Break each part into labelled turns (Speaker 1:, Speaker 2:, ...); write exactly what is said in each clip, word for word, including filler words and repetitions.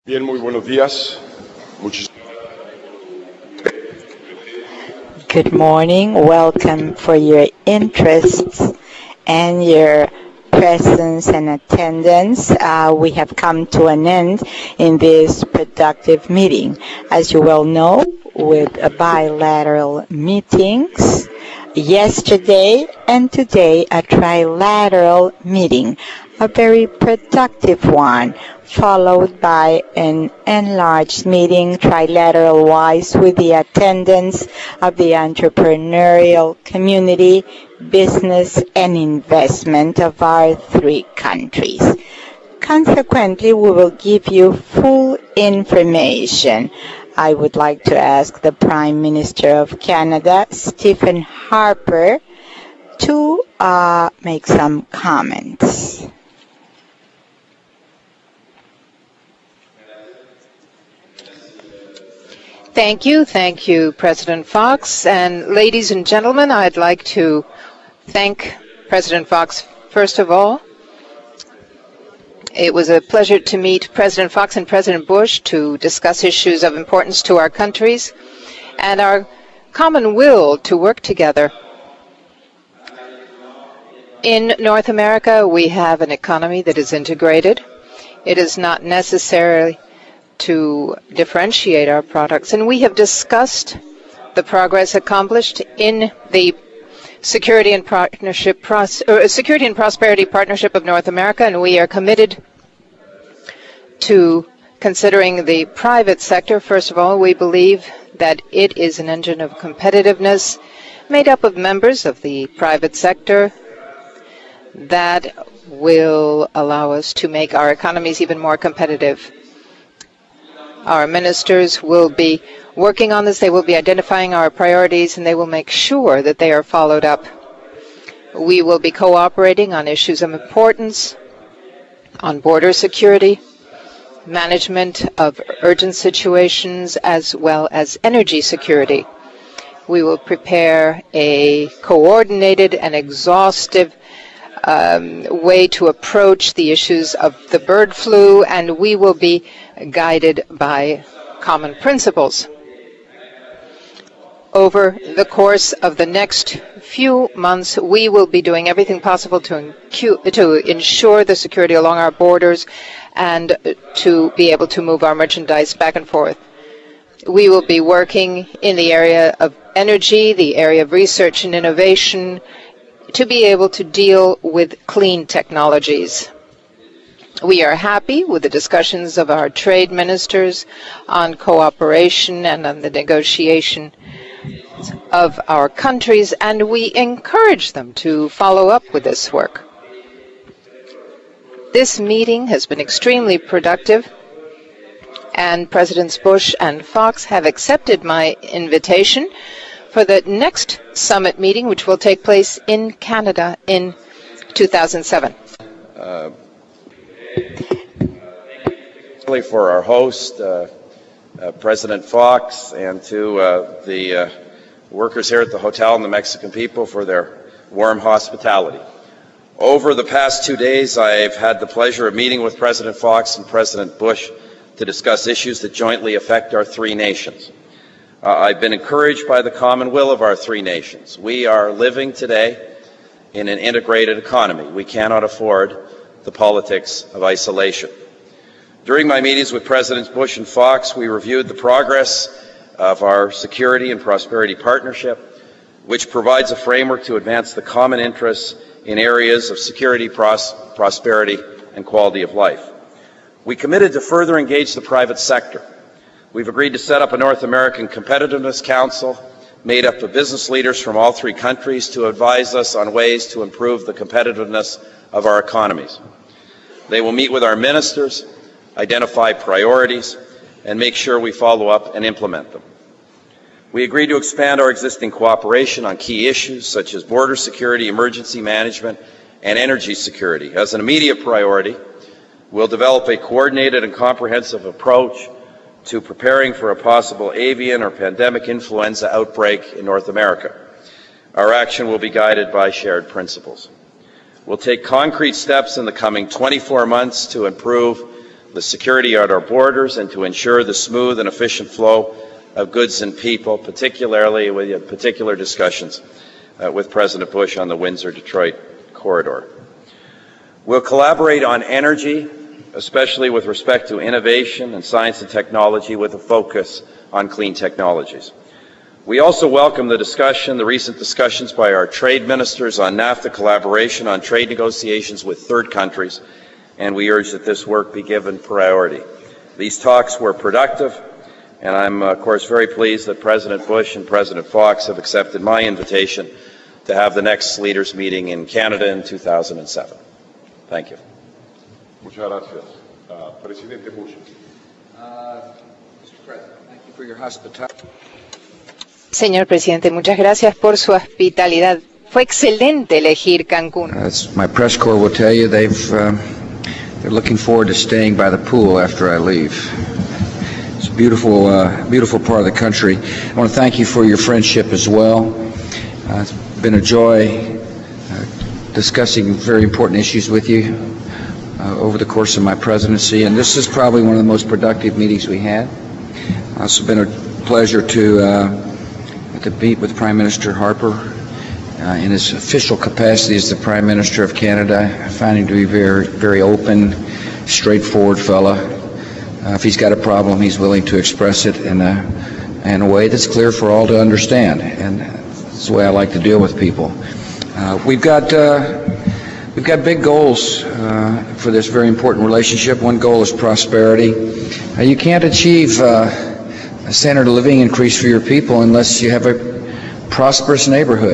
Speaker 1: Bien, muy buenos días. Muchis-
Speaker 2: Good morning. Welcome for your interest and your presence and attendance. Uh, we have come to an end in this productive meeting. As you well know, with uh, bilateral meetings, yesterday and today a trilateral meeting, a very productive one, followed by an enlarged meeting trilateral-wise with the attendance of the entrepreneurial community, business, and investment of our three countries. Consequently, we will give you full information. I would like to ask the Prime Minister of Canada, Stephen Harper, to uh, make some comments.
Speaker 3: Thank you. Thank you, President Fox. And ladies and gentlemen, I'd like to thank President Fox first of all. It was a pleasure to meet President Fox and President Bush to discuss issues of importance to our countries and our common will to work together. In North America, we have an economy that is integrated. It is not necessary to differentiate our products, and we have discussed the progress accomplished in the Security and Partnership, Pros- or Security and Prosperity Partnership of North America, and we are committed to considering the private sector. First of all, we believe that it is an engine of competitiveness made up of members of the private sector that will allow us to make our economies even more competitive. Our ministers will be working on this. They will be identifying our priorities, and they will make sure that they are followed up. We will be cooperating on issues of importance, on border security, management of urgent situations, as well as energy security. We will prepare a coordinated and exhaustive um, way to approach the issues of the bird flu, and we will be guided by common principles. Over the course of the next few months, we will be doing everything possible to, incu- to ensure the security along our borders and to be able to move our merchandise back and forth. We will be working in the area of energy, the area of research and innovation, to be able to deal with clean technologies. We are happy with the discussions of our trade ministers on cooperation and on the negotiation of our countries, and we encourage them to follow up with this work. This meeting has been extremely productive, and Presidents Bush and Fox have accepted my invitation for the next summit meeting, which will take place in Canada in two thousand seven.
Speaker 4: Uh, for our host, uh, uh, President Fox, and to uh, the uh, workers here at the hotel and the Mexican people for their warm hospitality. Over the past two days, I've had the pleasure of meeting with President Fox and President Bush to discuss issues that jointly affect our three nations. Uh, I've been encouraged by the common will of our three nations. We are living today in an integrated economy. We cannot afford the politics of isolation. During my meetings with Presidents Bush and Fox, we reviewed the progress of our Security and Prosperity Partnership, which provides a framework to advance the common interests in areas of security, pros- prosperity, and quality of life. We committed to further engage the private sector. We've agreed to set up a North American Competitiveness Council made up of business leaders from all three countries to advise us on ways to improve the competitiveness of our economies. They will meet with our ministers, identify priorities, and make sure we follow up and implement them. We agreed to expand our existing cooperation on key issues such as border security, emergency management, and energy security. As an immediate priority, we'll develop a coordinated and comprehensive approach to preparing for a possible avian or pandemic influenza outbreak in North America. Our action will be guided by shared principles. We'll take concrete steps in the coming twenty-four months to improve the security at our borders, and to ensure the smooth and efficient flow of goods and people, particularly with particular discussions uh, with President Bush on the Windsor-Detroit corridor. We'll collaborate on energy, especially with respect to innovation and science and technology, with a focus on clean technologies. We also welcome the discussion, the recent discussions by our trade ministers on NAFTA collaboration on trade negotiations with third countries, and we urge that this work be given priority. These talks were productive, and I'm, of course, very pleased that President Bush and President Fox have accepted my invitation to have the next leaders meeting in Canada in two thousand seven. Thank you.
Speaker 1: Muchas gracias. Uh, Presidente Bush.
Speaker 5: Uh, Mister President, thank you for your hospitality.
Speaker 3: Señor presidente, muchas gracias por su hospitalidad. Fue excelente elegir Cancún.
Speaker 5: As my press corps will tell you, they've uh, they're looking forward to staying by the pool after I leave. It's a beautiful, uh, beautiful part of the country. I want to thank you for your friendship as well. Uh, it's been a joy uh, discussing very important issues with you uh, over the course of my presidency, and this is probably one of the most productive meetings we had. Uh, it's been a pleasure to uh, to meet with Prime Minister Harper uh, in his official capacity as the Prime Minister of Canada. I find him to be very, very open, straightforward fella. Uh, if he's got a problem, he's willing to express it in a, in a way that's clear for all to understand, and that's the way I like to deal with people. Uh, we've got uh, we've got big goals uh, for this very important relationship. One goal is prosperity. Uh, you can't achieve uh, a standard of living increase for your people unless you have a prosperous neighborhood.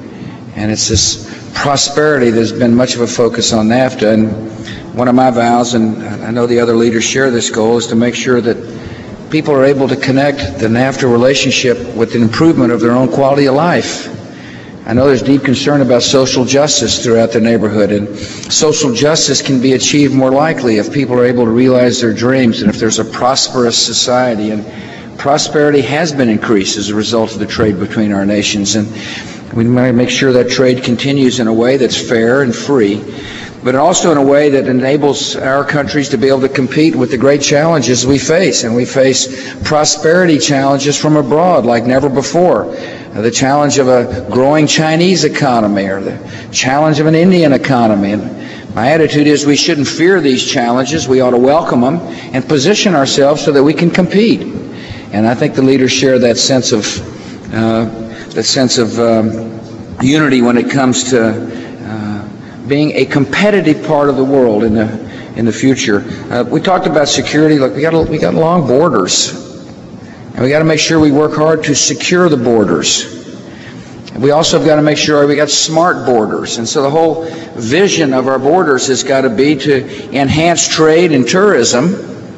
Speaker 5: And it's this prosperity that's been much of a focus on NAFTA. And one of my vows, and I know the other leaders share this goal, is to make sure that people are able to connect the NAFTA relationship with the improvement of their own quality of life. I know there's deep concern about social justice throughout the neighborhood, and social justice can be achieved more likely if people are able to realize their dreams and if there's a prosperous society. And prosperity has been increased as a result of the trade between our nations, and we might make sure that trade continues in a way that's fair and free, but also in a way that enables our countries to be able to compete with the great challenges we face. And we face prosperity challenges from abroad like never before. The challenge of a growing Chinese economy, or the challenge of an Indian economy. And my attitude is we shouldn't fear these challenges. We ought to welcome them and position ourselves so that we can compete. And I think the leaders share that sense of uh, that sense of um, unity when it comes to uh, being a competitive part of the world in the in the future. Uh, we talked about security. Look, we got we got long borders, and we got to make sure we work hard to secure the borders. We also have got to make sure we got smart borders, and so the whole vision of our borders has got to be to enhance trade and tourism,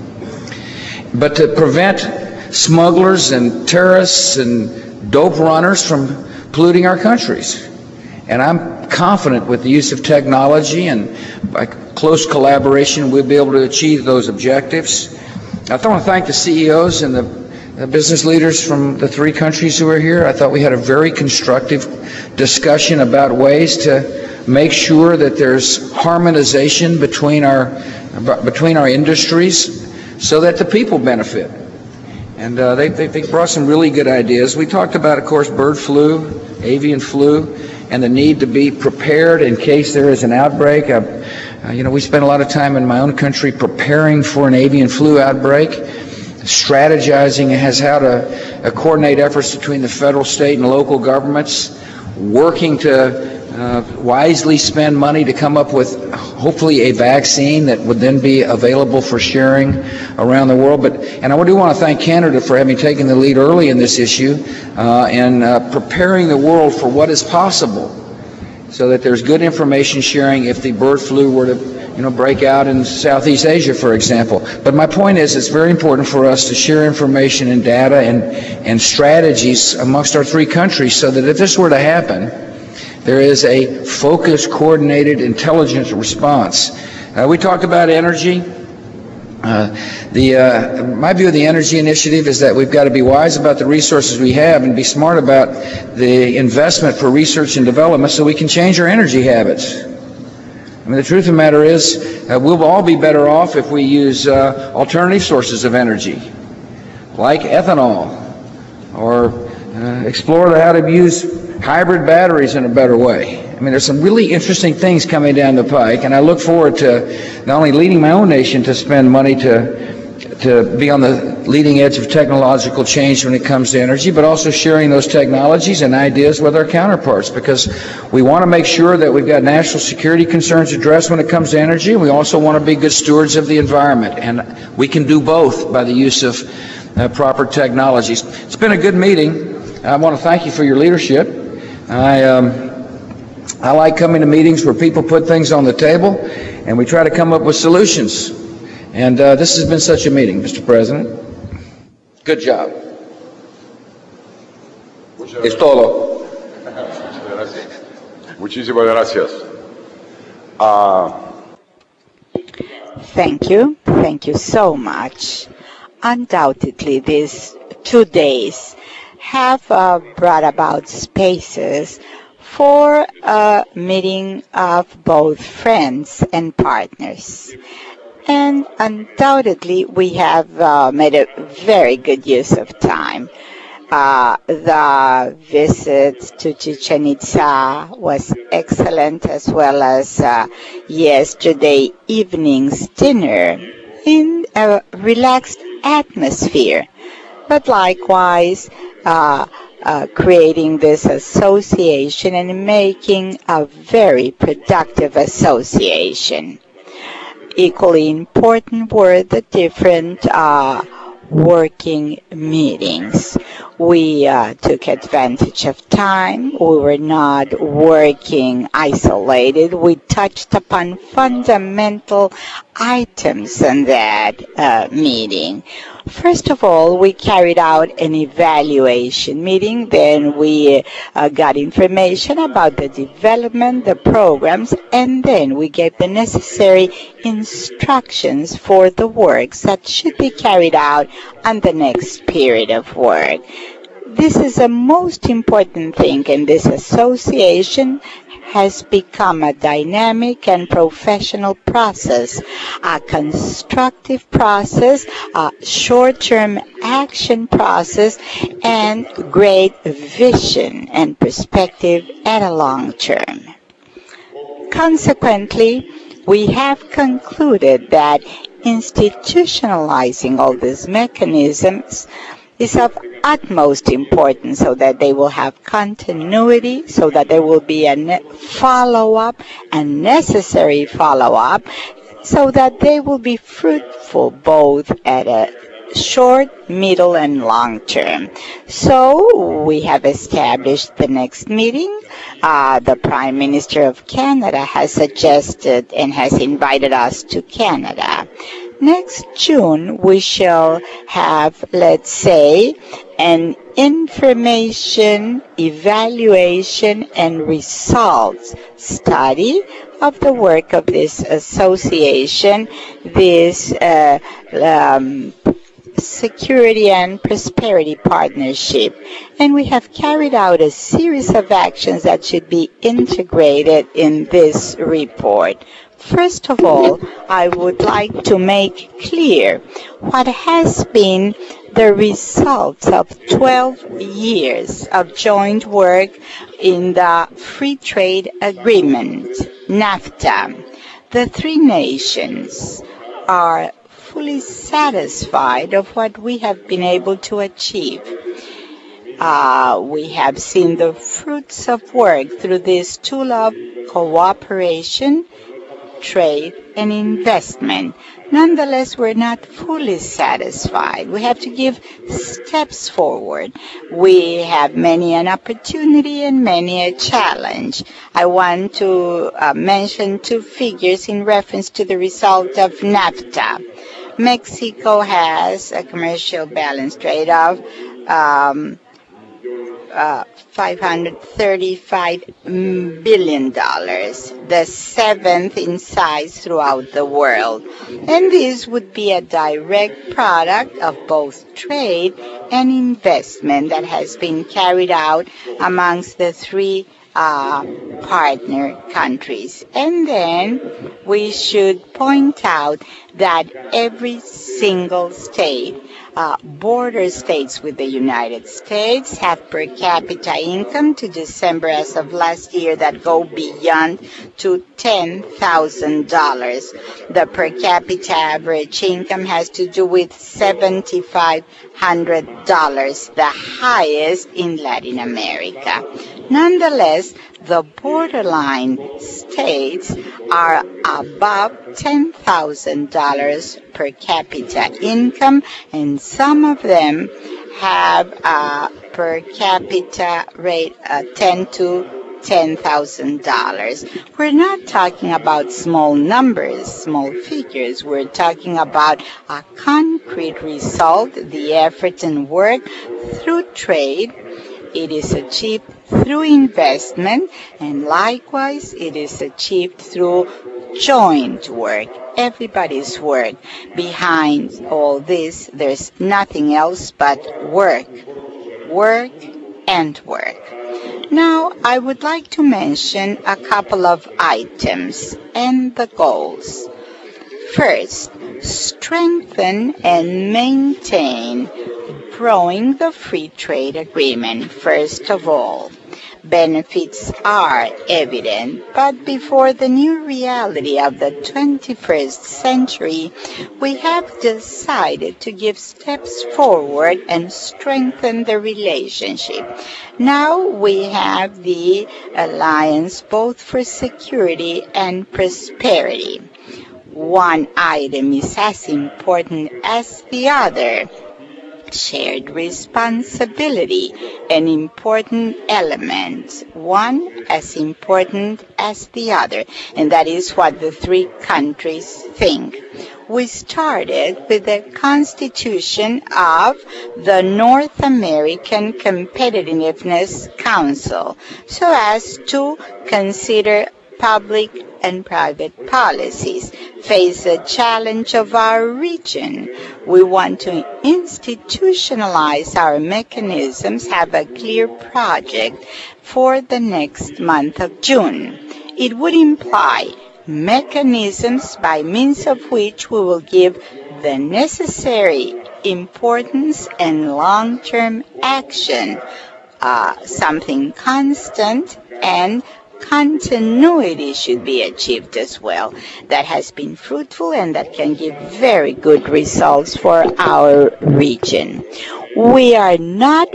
Speaker 5: but to prevent smugglers and terrorists and dope runners from polluting our countries. And I'm confident with the use of technology and by close collaboration we'll be able to achieve those objectives. I want to thank the C E Os and the, the business leaders from the three countries who are here. I thought we had a very constructive discussion about ways to make sure that there's harmonization between our between our industries so that the people benefit. And uh, they, they, they brought some really good ideas. We talked about, of course, bird flu, avian flu, and the need to be prepared in case there is an outbreak. Uh, uh, you know, we spent a lot of time in my own country preparing for an avian flu outbreak, strategizing as how to uh, coordinate efforts between the federal, state, and local governments, working to Uh, wisely spend money to come up with hopefully a vaccine that would then be available for sharing around the world. But and I do want to thank Canada for having taken the lead early in this issue uh, and uh, preparing the world for what is possible, so that there's good information sharing if the bird flu were to you know break out in Southeast Asia, for example. But my point is, it's very important for us to share information and data and and strategies amongst our three countries, so that if this were to happen, there is a focused, coordinated, intelligent response. Uh, we talked about energy. Uh, the, uh, my view of the energy initiative is that we've got to be wise about the resources we have and be smart about the investment for research and development so we can change our energy habits. I mean, the truth of the matter is uh, we'll all be better off if we use uh, alternative sources of energy, like ethanol, or uh, explore how to use hybrid batteries in a better way. I mean, there's some really interesting things coming down the pike, and I look forward to not only leading my own nation to spend money to to be on the leading edge of technological change when it comes to energy, but also sharing those technologies and ideas with our counterparts, because we want to make sure that we've got national security concerns addressed when it comes to energy. We also want to be good stewards of the environment, and we can do both by the use of uh, proper technologies. It's been a good meeting. I want to thank you for your leadership. I um, I like coming to meetings where people put things on the table and we try to come up with solutions. And uh, this has been such a meeting, Mister President. Good job. Es todo.
Speaker 1: Muchísimas gracias. Uh,
Speaker 2: Thank you. Thank you so much. Undoubtedly, these two days have uh, brought about spaces for a meeting of both friends and partners. And undoubtedly, we have uh, made a very good use of time. Uh, the visit to Chichen Itza was excellent, as well as uh, yesterday evening's dinner in a relaxed atmosphere. But likewise, uh, uh, creating this association and making a very productive association. Equally important were the different uh, working meetings. We uh, took advantage of time. We were not working isolated. We touched upon fundamental items in that uh, meeting. First of all, we carried out an evaluation meeting. Then we uh, got information about the development, the programs, and then we gave the necessary instructions for the works that should be carried out on the next period of work. This is a most important thing, and this association has become a dynamic and professional process, a constructive process, a short-term action process, and great vision and perspective at a long term. Consequently, we have concluded that institutionalizing all these mechanisms is of utmost importance, so that they will have continuity, so that there will be a ne- follow-up, a necessary follow-up, so that they will be fruitful both at a short, middle, and long term. So we have established the next meeting. Uh, the Prime Minister of Canada has suggested and has invited us to Canada. Next June, we shall have, let's say, an information, evaluation, and results study of the work of this association, this uh, um, Security and Prosperity Partnership. And we have carried out a series of actions that should be integrated in this report. First of all, I would like to make clear what has been the results of twelve years of joint work in the Free Trade Agreement, NAFTA. The three nations are fully satisfied of what we have been able to achieve. Uh, we have seen the fruits of work through this tool of cooperation, trade, and investment. Nonetheless, we're not fully satisfied. We have to give steps forward. We have many an opportunity and many a challenge. I want to uh, mention two figures in reference to the result of NAFTA. Mexico has a commercial balance trade of um, uh, five hundred thirty-five billion dollars, the seventh in size throughout the world. And this would be a direct product of both trade and investment that has been carried out amongst the three uh, partner countries. And then we should point out that every single state, uh, border states with the United States, have per capita income to December as of last year that go beyond to ten thousand dollars. The per capita average income has to do with seven thousand five hundred dollars, the highest in Latin America. Nonetheless, the borderline states are above ten thousand dollars per capita income, and some of them have a per capita rate of ten to ten thousand dollars. We're not talking about small numbers, small figures. We're talking about a concrete result, the effort and work through trade. It is achieved through investment, and likewise it is achieved through joint work, everybody's work. Behind all this, there's nothing else but work, work and work. Now, I would like to mention a couple of items and the goals. First, strengthen and maintain growing the free trade agreement. First of all, benefits are evident, but before the new reality of the twenty-first century, we have decided to give steps forward and strengthen the relationship. Now we have the Alliance both for Security and Prosperity. One item is as important as the other. Shared responsibility, an important element, one as important as the other, and that is what the three countries think. We started with the constitution of the North American Competitiveness Council so as to consider public and private policies, face the challenge of our region. We want to institutionalize our mechanisms, have a clear project for the next month of June. It would imply mechanisms by means of which we will give the necessary importance and long-term action, uh, something constant, and continuity should be achieved as well. That has been fruitful and that can give very good results for our region. We are not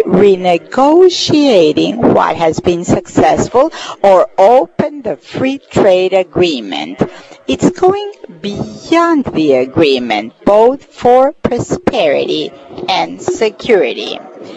Speaker 2: renegotiating what has been successful or open the free trade agreement. It's going beyond the agreement, both for prosperity and security.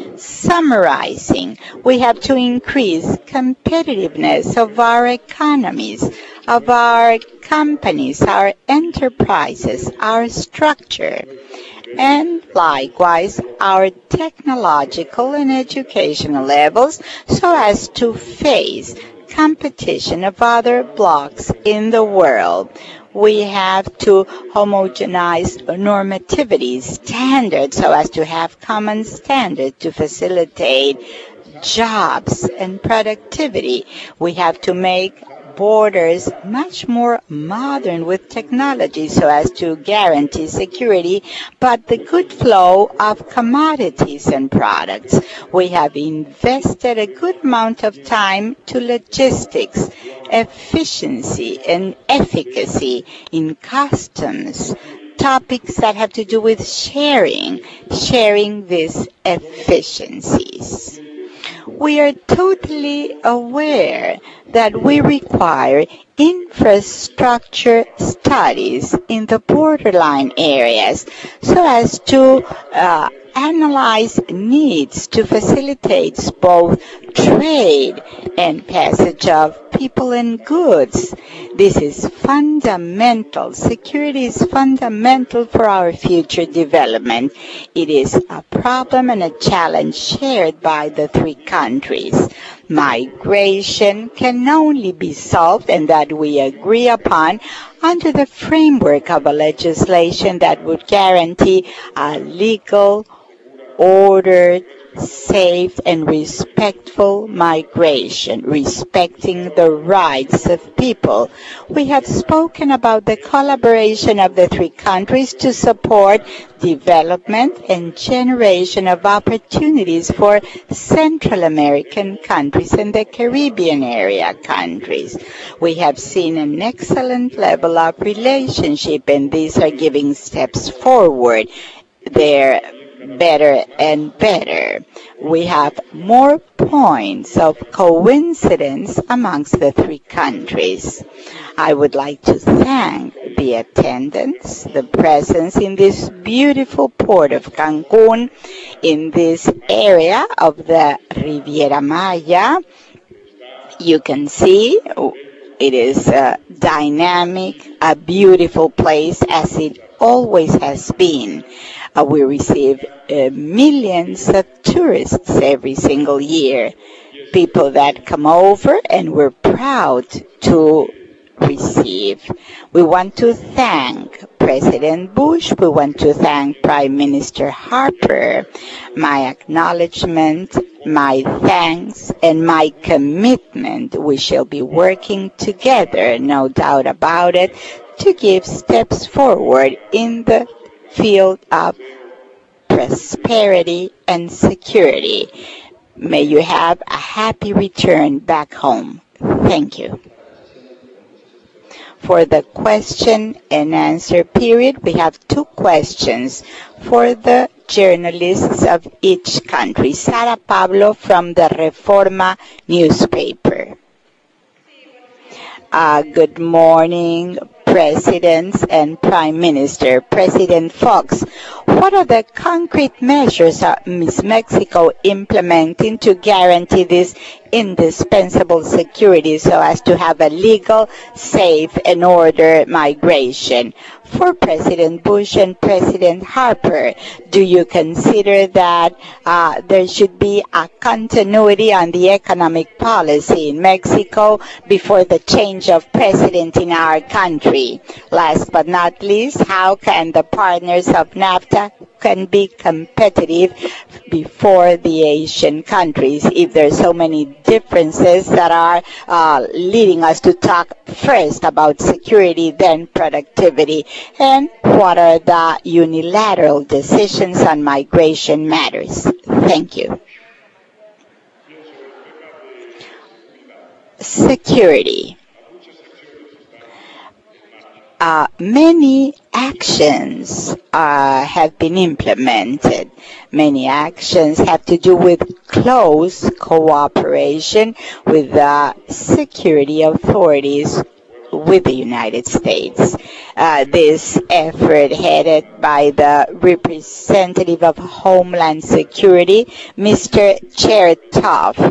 Speaker 2: Summarizing, we have to increase competitiveness of our economies, of our companies, our enterprises, our structure, and likewise our technological and educational levels so as to face competition of other blocks in the world. We have to homogenize normativity standards so as to have common standards to facilitate jobs and productivity. We have to make borders much more modern with technology so as to guarantee security, but the good flow of commodities and products. We have invested a good amount of time to logistics, efficiency, and efficacy in customs, topics that have to do with sharing, sharing these efficiencies. We are totally aware that we require infrastructure studies in the borderline areas so as to uh, analyze needs to facilitate both trade and passage of people and goods. This is fundamental. Security is fundamental for our future development. It is a problem and a challenge shared by the three countries. Migration can only be solved, and that we agree upon, under the framework of a legislation that would guarantee a legal, ordered, safe and respectful migration, respecting the rights of people. We have spoken about the collaboration of the three countries to support development and generation of opportunities for Central American countries and the Caribbean area countries. We have seen an excellent level of relationship, and these are giving steps forward. They're better and better. We have more points of coincidence amongst the three countries. I would like to thank the attendance, the presence in this beautiful port of Cancun, in this area of the Riviera Maya. You can see it is a dynamic, a beautiful place, as it always has been. Uh, we receive uh, millions of tourists every single year, people that come over, and we're proud to receive. We want to thank President Bush. We want to thank Prime Minister Harper. My acknowledgement, my thanks, and my commitment. We shall be working together, no doubt about it, to give steps forward in the field of prosperity and security. May you have a happy return back home. Thank you. For the question and answer period, we have two questions for the journalists of each country. Sara Pablo from the Reforma newspaper. Uh, good morning, Presidents and Prime Minister. President Fox, what are the concrete measures is Mexico implementing to guarantee this indispensable security so as to have a legal, safe, and ordered migration? For President Bush and President Harper, do you consider that uh, there should be a continuity on the economic policy in Mexico before the change of president in our country? Last but not least, how can the partners of NAFTA can be competitive before the Asian countries if there's so many differences that are uh, leading us to talk first about security, then productivity? And what are the unilateral decisions on migration matters? Thank you. Security. Uh, many actions uh, have been implemented. Many actions have to do with close cooperation with the security authorities with the United States. Uh, this effort headed by the representative of Homeland Security, Mister Chertoff,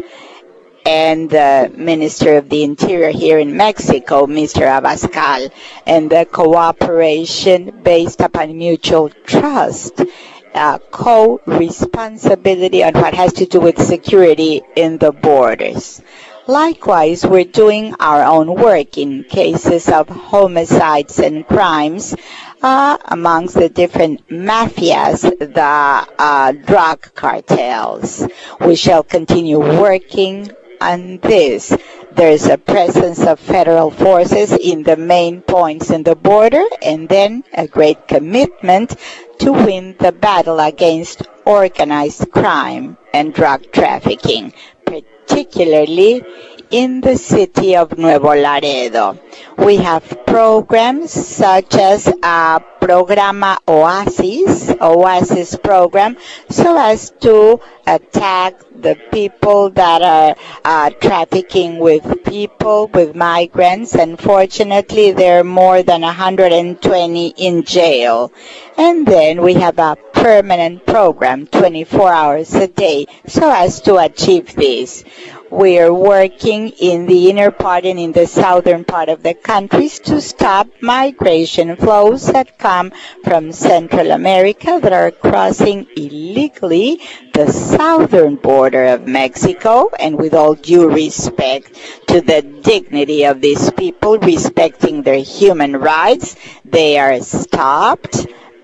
Speaker 2: and the Minister of the Interior here in Mexico, Mister Abascal, and the cooperation based upon mutual trust, uh, co-responsibility on what has to do with security in the borders. Likewise, we're doing our own work in cases of homicides and crimes uh, amongst the different mafias, the uh, drug cartels. We shall continue working on this. There's a presence of federal forces in the main points in the border, and then a great commitment to win the battle against organized crime and drug trafficking, particularly in the city of Nuevo Laredo. We have programs such as a Programa Oasis, Oasis program, so as to attack the people that are uh, trafficking with people, with migrants. Unfortunately, there are more than one hundred twenty in jail. And then we have a permanent program, twenty-four hours a day, so as to achieve this. We are working in the inner part and in the southern part of the countries to stop migration flows that come from Central America that are crossing illegally the southern border of Mexico, and with all due respect to the dignity of these people, respecting their human rights, they are stopped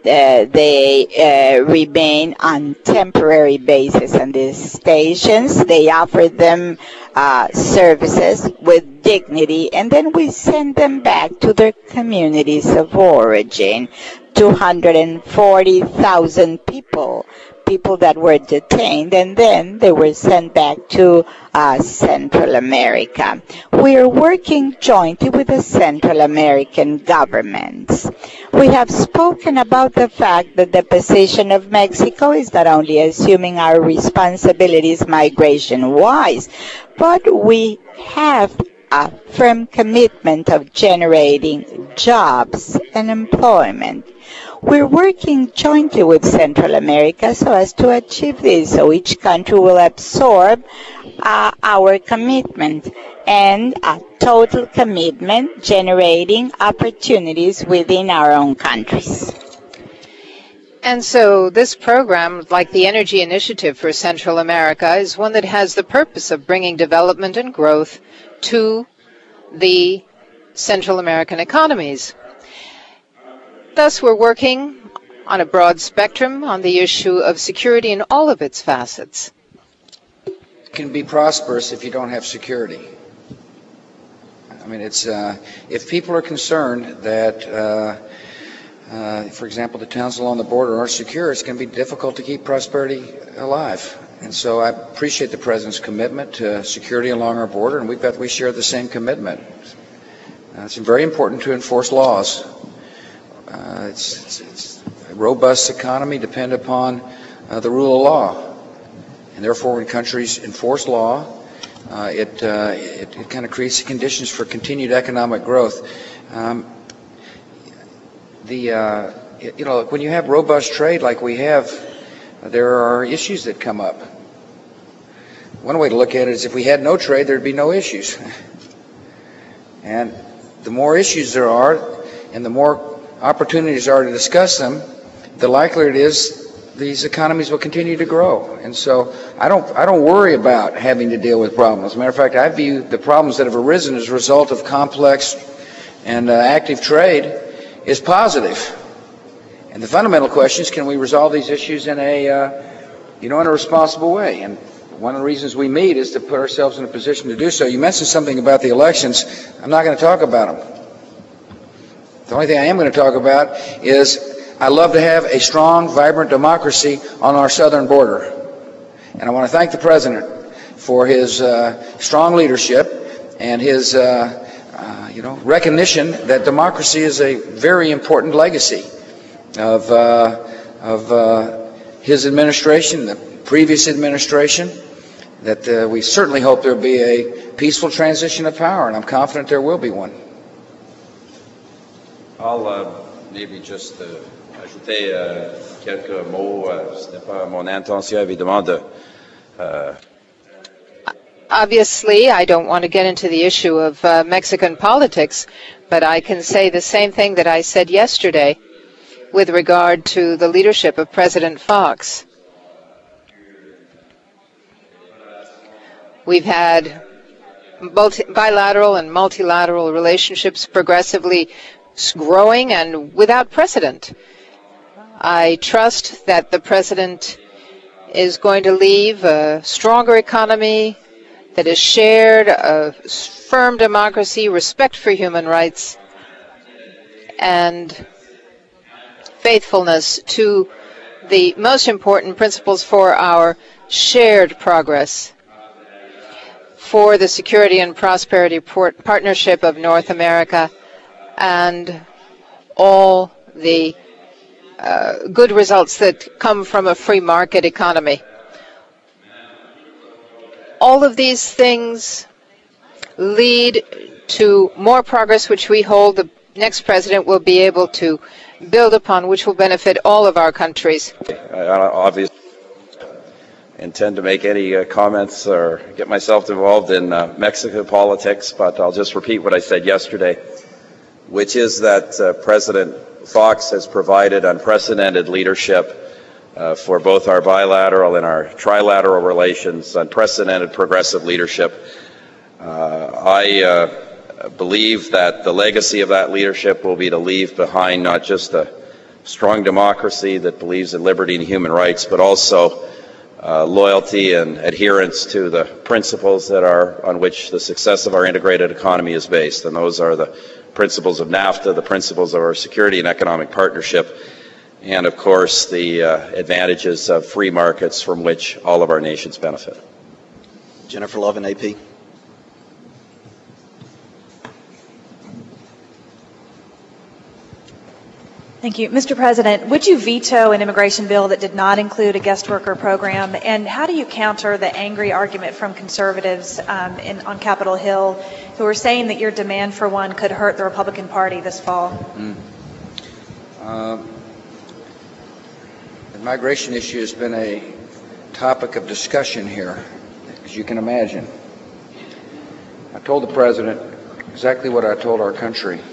Speaker 2: uh, they uh, remain on temporary basis on these stations. They offer them uh, services with dignity, and then we send them back to their communities of origin. two hundred forty thousand people people that were detained, and then they were sent back to uh, Central America. We are working jointly with the Central American governments. We have spoken about the fact that the position of Mexico is not only assuming our responsibilities migration-wise, but we have a firm commitment of generating jobs and employment. We're working jointly with Central America so as to achieve this, so each country will absorb uh, our commitment and a total commitment generating opportunities within our own countries.
Speaker 3: And so this program, like the Energy Initiative for Central America, is one that has the purpose of bringing development and growth to the Central American economies. Thus, we're working on a broad spectrum on the issue of security in all of its facets.
Speaker 5: It can be prosperous if you don't have security. I mean, it's uh, if people are concerned that, uh, uh, for example, the towns along the border aren't secure, it's going to be difficult to keep prosperity alive. And so I appreciate the President's commitment to security along our border, and we've got, we share the same commitment. Uh, it's very important to enforce laws. Uh, it's, it's, it's a robust economy depend upon uh, the rule of law, and therefore, when countries enforce law, uh, it, uh, it it kind of creates the conditions for continued economic growth. Um, the uh, you know, when you have robust trade like we have, there are issues that come up. One way to look at it is if we had no trade, there'd be no issues. And the more issues there are, and the more opportunities are to discuss them, the likelier it is these economies will continue to grow. And so I don't, I don't worry about having to deal with problems. As a matter of fact, I view the problems that have arisen as a result of complex and uh, active trade is positive. And the fundamental question is, can we resolve these issues in a, uh, you know, in a responsible way? And one of the reasons we meet is to put ourselves in a position to do so. You mentioned something about the elections. I'm not going to talk about them. The only thing I am going to talk about is I love to have a strong, vibrant democracy on our southern border. And I want to thank the President for his uh, strong leadership and his uh, uh, you know, recognition that democracy is a very important legacy of, uh, of uh, his administration, the previous administration, that uh, we certainly hope there will be a peaceful transition of power, and I'm confident there will be one.
Speaker 4: I'll uh, maybe just uh, ajouter uh, quelques mots. Uh, ce n'est pas mon intention, évidemment, de... Uh...
Speaker 3: Obviously, I don't want to get into the issue of uh, Mexican politics, but I can say the same thing that I said yesterday with regard to the leadership of President Fox. We've had multi bilateral and multilateral relationships progressively growing and without precedent. I trust that the President is going to leave a stronger economy that is shared, a firm democracy, respect for human rights, and faithfulness to the most important principles for our shared progress, for the security and prosperity partnership of North America, and all the uh, good results that come from a free market economy. All of these things lead to more progress, which we hold the next president will be able to build upon, which will benefit all of our countries.
Speaker 4: I obviously intend to make any uh, comments or get myself involved in uh, Mexican politics, but I'll just repeat what I said yesterday, which is that uh, President Fox has provided unprecedented leadership uh, for both our bilateral and our trilateral relations, unprecedented progressive leadership. Uh, I uh, believe that the legacy of that leadership will be to leave behind not just a strong democracy that believes in liberty and human rights, but also uh, loyalty and adherence to the principles that are on which the success of our integrated economy is based. And those are the principles of NAFTA, the principles of our security and economic partnership, and of course the uh, advantages of free markets from which all of our nations benefit.
Speaker 6: Jennifer Lovin, A P.
Speaker 7: Thank you. Mister President, would you veto an immigration bill that did not include a guest worker program? And how do you counter the angry argument from conservatives um, in, on Capitol Hill who are saying that your demand for one could hurt the Republican Party this fall?
Speaker 5: Mm. Uh, the migration issue has been a topic of discussion here, as you can imagine. I told the President exactly what I told our country,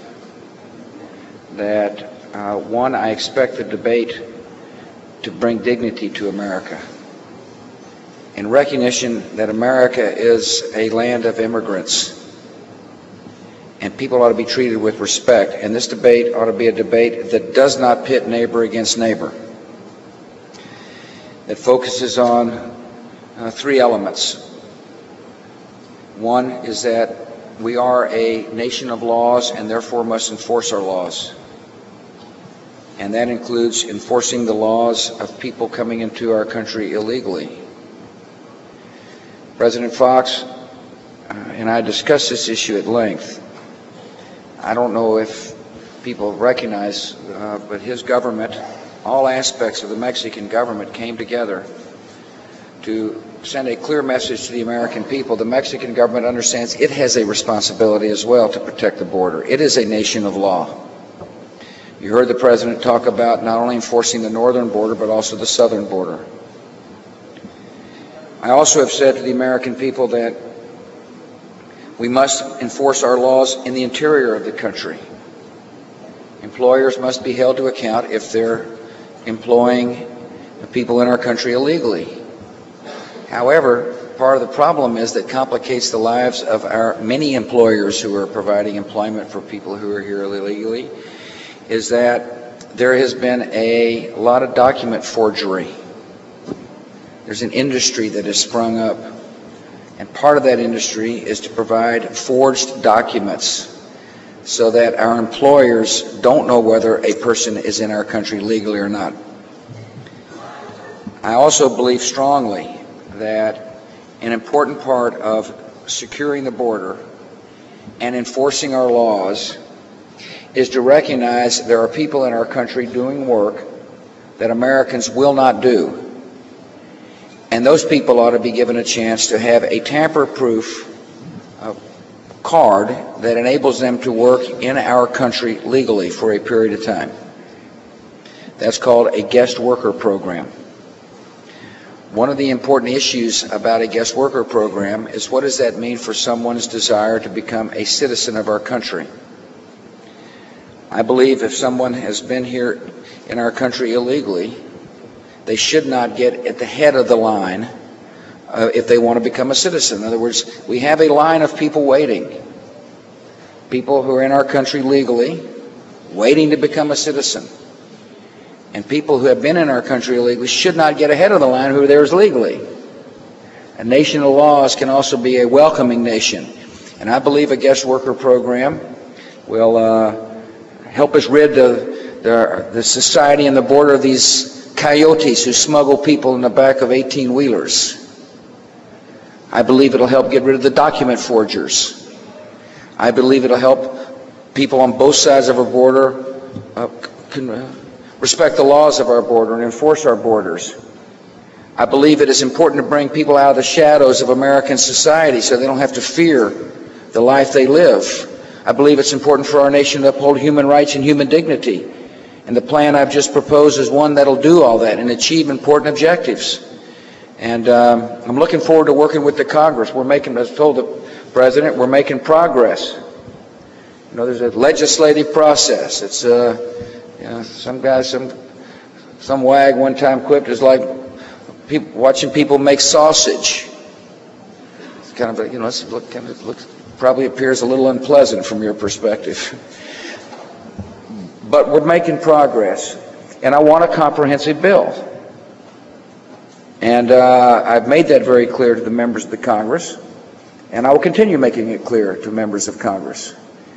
Speaker 5: that Uh, one, I expect the debate to bring dignity to America, in recognition that America is a land of immigrants, and people ought to be treated with respect, and this debate ought to be a debate that does not pit neighbor against neighbor, that focuses on uh, three elements. One is that we are a nation of laws and therefore must enforce our laws. And that includes enforcing the laws of people coming into our country illegally. President Fox uh, and I discussed this issue at length. I don't know if people recognize, uh, but his government, all aspects of the Mexican government came together to send a clear message to the American people. The Mexican government understands it has a responsibility as well to protect the border. It is a nation of law. You heard the President talk about not only enforcing the northern border, but also the southern border. I also have said to the American people that we must enforce our laws in the interior of the country. Employers must be held to account if they're employing people in our country illegally. However, part of the problem is that complicates the lives of our many employers who are providing employment for people who are here illegally, is that there has been a lot of document forgery. There's an industry that has sprung up, and part of that industry is to provide forged documents so that our employers don't know whether a person is in our country legally or not. I also believe strongly that an important part of securing the border and enforcing our laws is to recognize there are people in our country doing work that Americans will not do. And those people ought to be given a chance to have a tamper-proof uh, card that enables them to work in our country legally for a period of time. That's called a guest worker program. One of the important issues about a guest worker program is what does that mean for someone's desire to become a citizen of our country? I believe if someone has been here in our country illegally, they should not get at the head of the line uh, if they want to become a citizen. In other words, we have a line of people waiting, people who are in our country legally, waiting to become a citizen. And people who have been in our country illegally should not get ahead of the line who are there legally. A nation of laws can also be a welcoming nation. And I believe a guest worker program will uh, help us rid the, the, the society and the border of these coyotes who smuggle people in the back of eighteen-wheelers. I believe it'll help get rid of the document forgers. I believe it'll help people on both sides of our border uh, can, uh, respect the laws of our border and enforce our borders. I believe it is important to bring people out of the shadows of American society so they don't have to fear the life they live. I believe it's important for our nation to uphold human rights and human dignity. And the plan I've just proposed is one that'll do all that and achieve important objectives. And um, I'm looking forward to working with the Congress. We're making, as I told the President, we're making progress. You know, there's a legislative process. It's uh, you know, some guy, some some wag one time quipped, it's like people, watching people make sausage. It's kind of a, you know, it's look, kind of looks, probably appears a little unpleasant from your perspective. But we're making progress. and I want a comprehensive bill. And uh, I've made that very clear to the members of the Congress, and I will continue making it clear to members of Congress.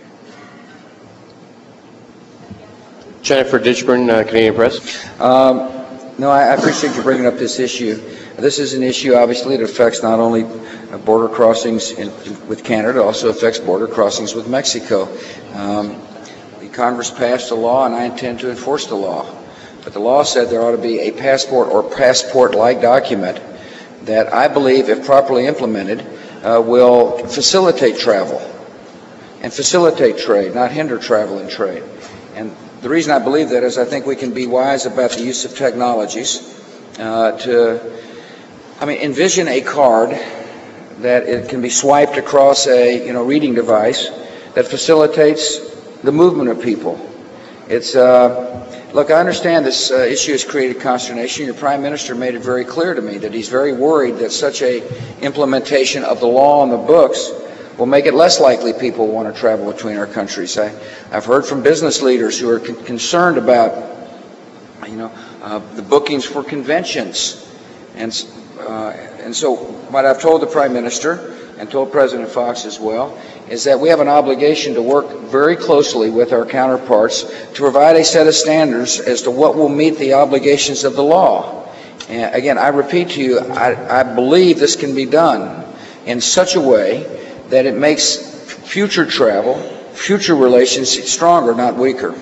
Speaker 8: Jennifer Ditchburn, uh, Canadian Press.
Speaker 5: Um, no, I, I appreciate you bringing up this issue. This is an issue, obviously, that affects not only border crossings in, with Canada, it also affects border crossings with Mexico. Um, the Congress passed a law, and I intend to enforce the law. But the law said there ought to be a passport or passport-like document that I believe, if properly implemented, uh, will facilitate travel and facilitate trade, not hinder travel and trade. And the reason I believe that is I think we can be wise about the use of technologies uh, to, I mean, envision a card that it can be swiped across a, you know, reading device that facilitates the movement of people. It's, uh, look, I understand this uh, issue has created consternation. Your Prime Minister made it very clear to me that he's very worried that such a implementation of the law on the books will make it less likely people want to travel between our countries. I, I've heard from business leaders who are con concerned about, you know, uh, the bookings for conventions. And, uh, and so what I've told the Prime Minister and told President Fox as well is that we have an obligation to work very closely with our counterparts to provide a set of standards as to what will meet the obligations of the law. And again, I repeat to you, I, I believe this can be done in such a way that it makes future travel, future relations stronger, not weaker.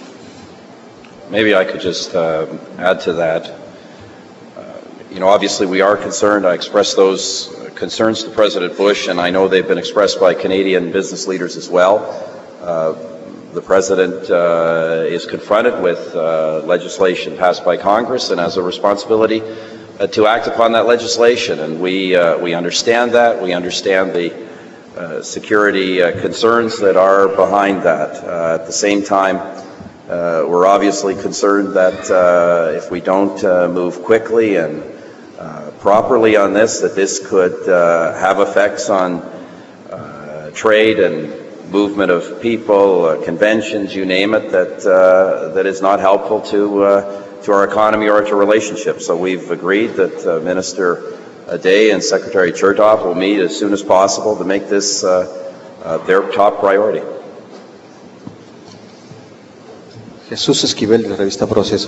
Speaker 4: Maybe I could just uh, add to that. Uh, you know, obviously we are concerned. I expressed those concerns to President Bush, and I know they've been expressed by Canadian business leaders as well. Uh, the President uh, is confronted with uh, legislation passed by Congress and has a responsibility uh, to act upon that legislation, and we, uh, we understand that. We understand the Uh, security uh, concerns that are behind that. Uh, at the same time, uh, we're obviously concerned that uh, if we don't uh, move quickly and uh, properly on this, that this could uh, have effects on uh, trade and movement of people, uh, conventions, you name it, that uh, that is not helpful to uh, to our economy or to relationships. So we've agreed that uh, Minister Day and Secretary Chertoff will meet as soon as possible to make this uh, uh, their top priority.
Speaker 8: Jesús Esquivel, de la revista Proceso.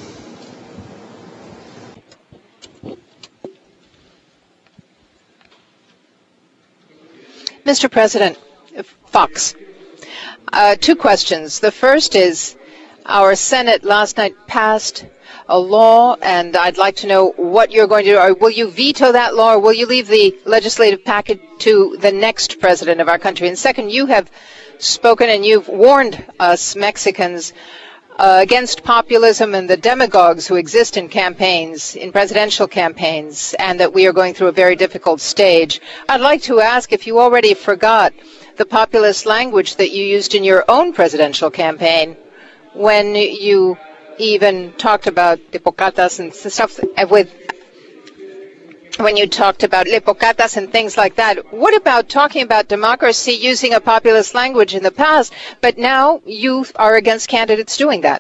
Speaker 3: Mister President Fox, uh, two questions. The first is, our Senate last night passed a law, and I'd like to know what you're going to do. Or will you veto that law, or will you leave the legislative package to the next president of our country? And second, you have spoken and you've warned us Mexicans uh, against populism and the demagogues who exist in campaigns, in presidential campaigns, and that we are going through a very difficult stage. I'd like to ask if you already forgot the populist language that you used in your own presidential campaign when you even talked about lepocatas and stuff with, when you talked about lepocatas and things like that. What about talking about democracy using a populist language in the past, but now you are against candidates doing that?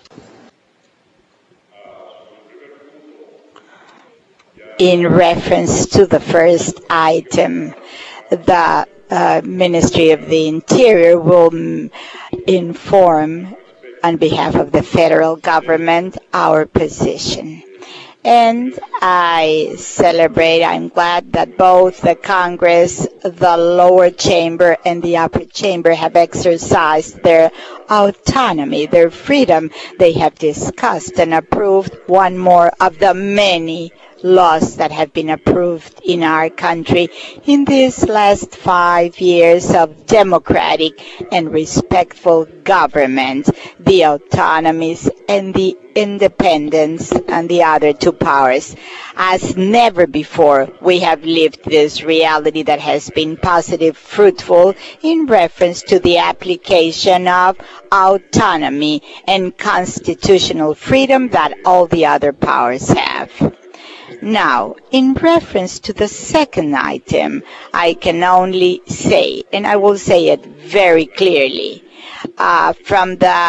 Speaker 2: In reference to the first item, the uh, Ministry of the Interior will mm, inform on behalf of the federal government our position. And I celebrate, I'm glad that both the Congress, the lower chamber, and the upper chamber have exercised their autonomy, their freedom. They have discussed and approved one more of the many laws that have been approved in our country in these last five years of democratic and respectful government, the autonomies and the independence and the other two powers. As never before, we have lived this reality that has been positive, fruitful in reference to the application of autonomy and constitutional freedom that all the other powers have. Now, in reference to the second item, I can only say, and I will say it very clearly, uh, from the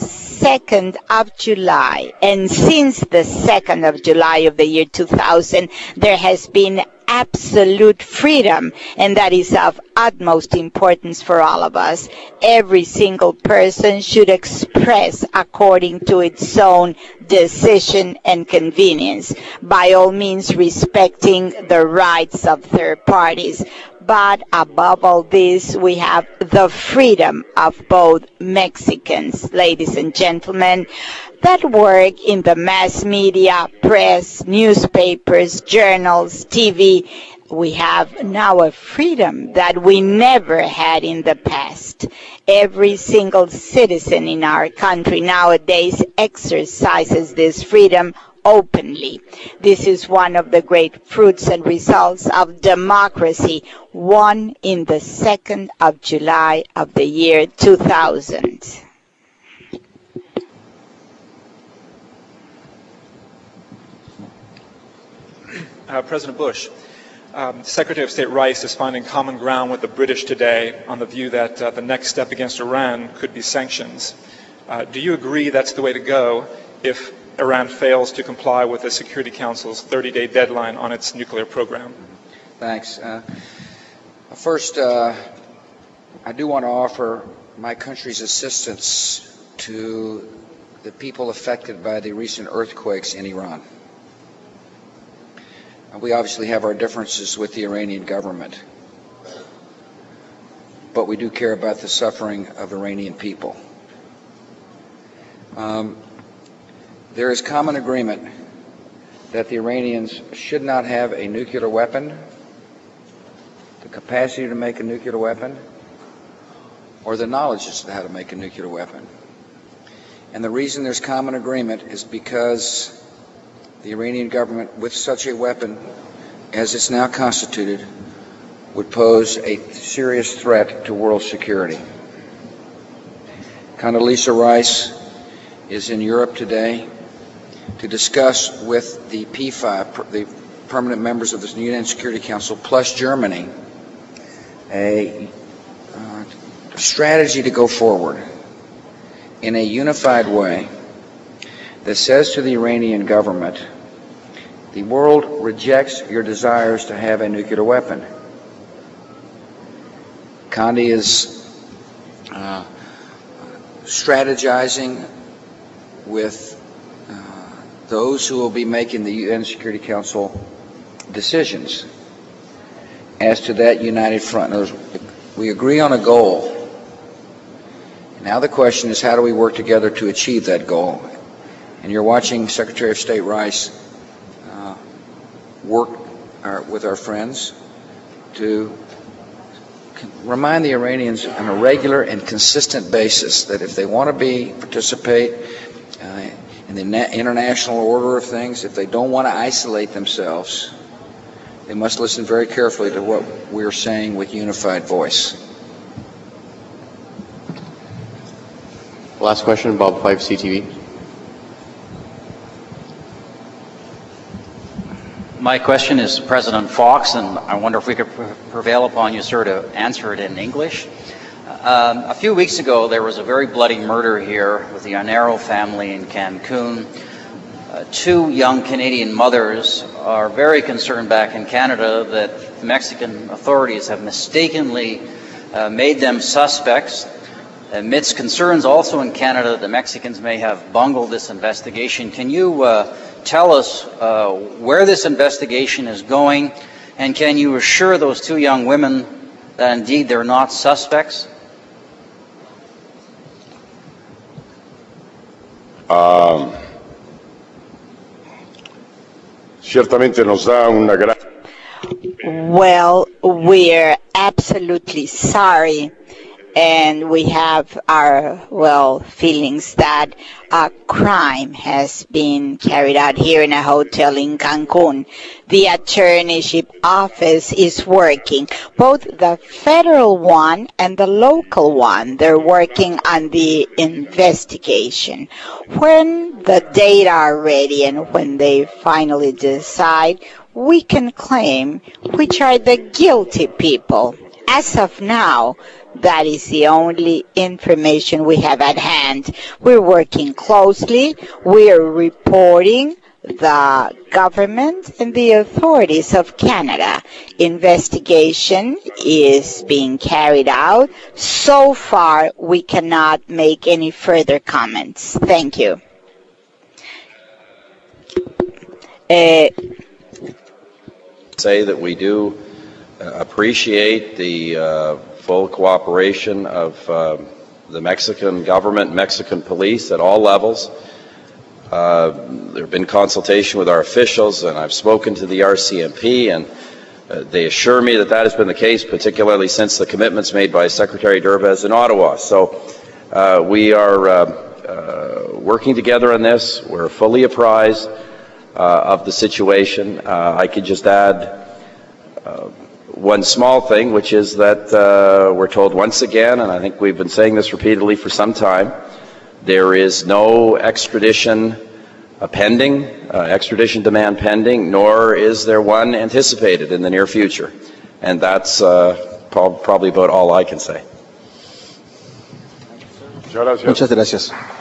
Speaker 2: second of July, and since the second of July of the year two thousand, there has been absolute freedom, and that is of utmost importance for all of us. Every single person should express according to its own decision and convenience, by all means respecting the rights of third parties. But above all this, we have the freedom of both Mexicans, ladies and gentlemen, that work in the mass media, press, newspapers, journals, T V. We have now a freedom that we never had in the past. Every single citizen in our country nowadays exercises this freedom openly. This is one of the great fruits and results of democracy, won in the second of July of the year two thousand.
Speaker 9: Uh, President Bush, um, Secretary of State Rice is finding common ground with the British today on the view that uh, the next step against Iran could be sanctions. Uh, do you agree that's the way to go if Iran fails to comply with the Security Council's thirty-day deadline on its nuclear program?
Speaker 5: Thanks. Uh, first, uh, I do want to offer my country's assistance to the people affected by the recent earthquakes in Iran. We obviously have our differences with the Iranian government, but we do care about the suffering of Iranian people. Um, there is common agreement that the Iranians should not have a nuclear weapon, the capacity to make a nuclear weapon, or the knowledge as to how to make a nuclear weapon. And the reason there's common agreement is because the Iranian government, with such a weapon as it's now constituted, would pose a serious threat to world security. Condoleezza Rice is in Europe today to discuss with the P five, the permanent members of the U N Security Council, plus Germany, a uh, strategy to go forward in a unified way that says to the Iranian government, the world rejects your desires to have a nuclear weapon. Condi is uh, strategizing with uh, those who will be making the U N Security Council decisions as to that united front. In other words, we agree on a goal. Now the question is, how do we work together to achieve that goal? And you're watching Secretary of State Rice uh, work our, with our friends to remind the Iranians on a regular and consistent basis that if they want to be participate uh, in the international order of things, if they don't want to isolate themselves, they must listen very carefully to what we're saying with unified voice.
Speaker 8: Last question, Bob Fife, C T V.
Speaker 10: My question is to President Fox, and I wonder if we could prevail upon you, sir, to answer it in English. Um, a few weeks ago, there was a very bloody murder here with the Arnero family in Cancun. Uh, two young Canadian mothers are very concerned back in Canada that Mexican authorities have mistakenly uh, made them suspects. Amidst concerns also in Canada that the Mexicans may have bungled this investigation, can you uh, tell us uh, where this investigation is going, and can you assure those two young women that indeed they're not suspects?
Speaker 1: Um, certamente nos da una gran...
Speaker 2: Well, we're absolutely sorry, and we have our, well, feelings that a crime has been carried out here in a hotel in Cancun. The attorneyship office is working, both the federal one and the local one. They're working on the investigation. When the data are ready and when they finally decide, we can claim which are the guilty people. as of now, that is the only information we have at hand. We're working closely. We are reporting the government and the authorities of Canada. Investigation is being carried out. So far, we cannot make any further comments. Thank you. Uh,
Speaker 4: Say that we do uh, appreciate the uh, full cooperation of uh, the Mexican government, Mexican police at all levels. Uh, there have been consultation with our officials, and I've spoken to the R C M P, and uh, they assure me that that has been the case, particularly since the commitments made by Secretary Derbez in Ottawa. So uh, we are uh, uh, working together on this. We're fully apprised uh, of the situation. Uh, I could just add uh, one small thing, which is that uh, we're told once again, and I think we've been saying this repeatedly for some time, there is no extradition uh, pending, uh, extradition demand pending, nor is there one anticipated in the near future. And that's uh, pro- probably about all I can say.
Speaker 1: Muchas gracias.
Speaker 6: Muchas gracias.